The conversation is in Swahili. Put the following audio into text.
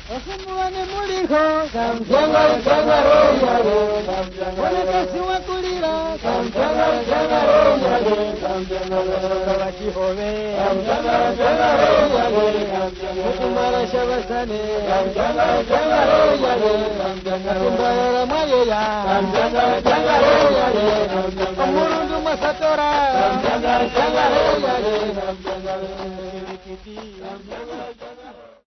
Wasumbuane muliko, kamchanga roho yale, wanakasi wakulira, kamchanga roho yale, wakihove, kamchanga roho yale, kutumara shabasane, kamchanga roho yale, kutumbara mayaya, kamchanga roho yale, amurundu masatora, kamchanga roho yale,